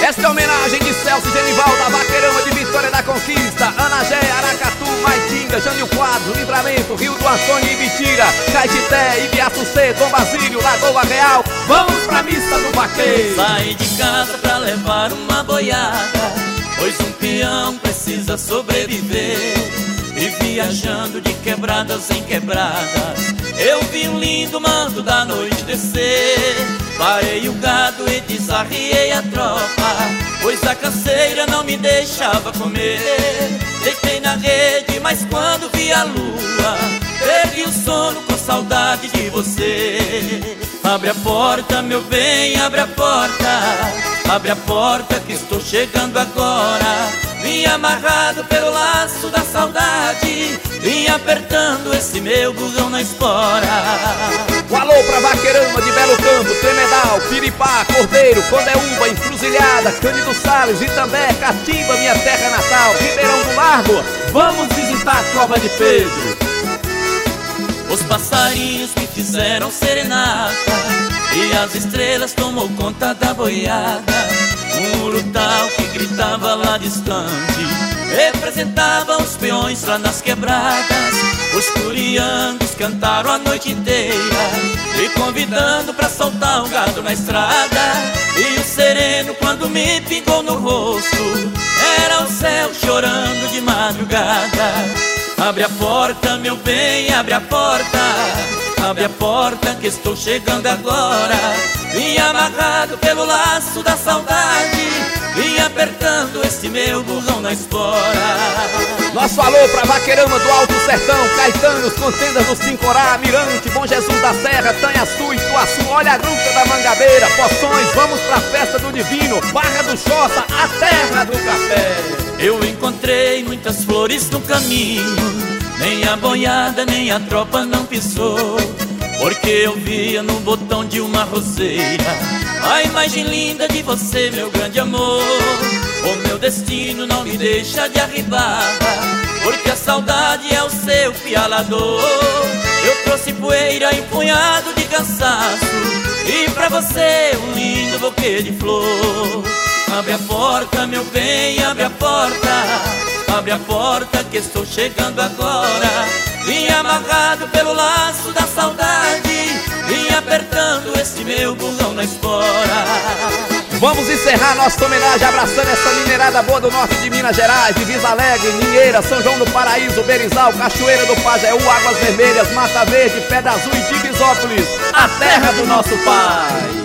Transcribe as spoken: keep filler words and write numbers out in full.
Esta é homenagem de Celso Genival, da Vaqueirama de Vitória da Conquista, Anagé, Aracatu, Maitinga, Jânio Quadros, Livramento, Rio do Antônio e Ibitira, Caetité, Ibiaçucê, Dom Basílio, Lagoa Real. Vamos pra missa do vaqueiro. Saí de casa pra levar uma boiada, pois um peão precisa sobreviver. E viajando de quebradas em quebradas, eu vi um lindo manto da noite descer. Parei o gado e desarriei a tropa, pois a canseira não me deixava comer. Deitei na rede, mas quando vi a lua, perdi o sono com saudade de você. Abre a porta, meu bem, abre a porta, abre a porta que estou chegando agora. Vim amarrado pelo laço da saudade, vim apertando esse meu burrão na espora. Um alô pra Vaqueirama de Belo Campo, Tremedal, Piripá, Cordeiro, Condeúva, Encruzilhada, Cândido Salles, Itambé, Catiba, minha terra natal, Ribeirão do Largo. Vamos visitar a Cova de Pedro. Os passarinhos me fizeram serenata e as estrelas tomou conta da boiada. Um urutau que gritava lá distante representava os peões lá nas quebradas. Os curiangos cantaram a noite inteira, me convidando pra soltar o gado na estrada. E o sereno quando me pingou no rosto era o céu chorando de madrugada. Abre a porta, meu bem, abre a porta, abre a porta que estou chegando agora. Vim amarrado pelo laço da saudade, vim apertando esse meu burrão na espora. Nosso alô pra Vaqueirama do Alto Sertão, Caetanos, Contendas do Sincorá, Mirante, Bom Jesus da Serra, Tanhaçu, Ituaçu, olha a gruta da Mangabeira, Poções. Vamos pra festa do Divino, Barra do Choça, a terra do café. Eu encontrei muitas flores no caminho, nem a boiada nem a tropa não pisou, porque eu via no botão de uma roseira a imagem linda de você, meu grande amor. O meu destino não me deixa de arribar, porque a saudade é o seu pialador. Eu trouxe poeira e um punhado de cansaço, e pra você um lindo buquê de flor. Abre a porta, meu bem, abre a porta, abre a porta que estou chegando agora. Vim amarrado pelo laço da saudade, vim apertando esse meu burrão na espora. Vamos encerrar nossa homenagem abraçando essa minerada boa do norte de Minas Gerais, Divisa Alegre, Ninheira, São João do Paraíso, Berizal, Cachoeira do Pajeú, Águas Vermelhas, Mata Verde, Pedra Azul e Divisópolis, a terra do nosso pai.